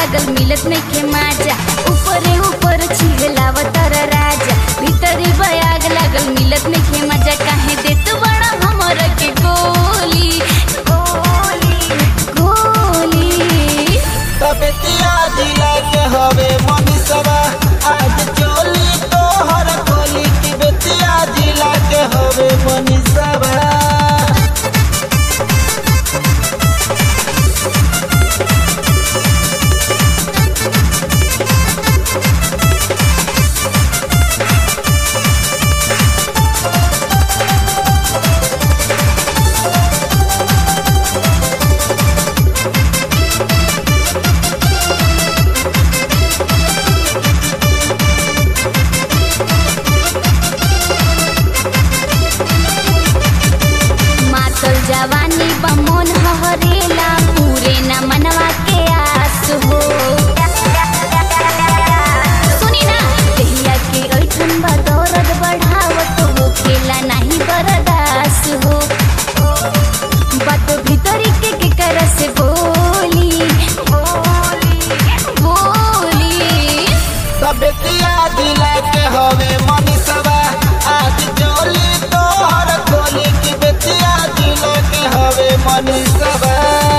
लगल मिलत नइखे माजा। ऊपरे ऊपर छिहलावत राजा, भीतरी बयाग लगल मिलत नइखे मजा। काहे देत बड़ा हमर के गोली गोली गोली। बेतिया जिला के हवे मनीषवा आज चोली तोहर खोली की बेतिया जिला के हवे मनीषवा। जवानी बमोन हरेला पूरे न मनवा के आस हो। सुनी ना कहिया के ऐठन बदौरत बढ़ावत हो, खेला नहीं बर्दास हो। बात भीतरी के कर से बोली बोली बोली। बेतिया जिला के हवे मनीषवा आज चोली तोहर खोली की बेतिया जिला के हवे मनीषवा।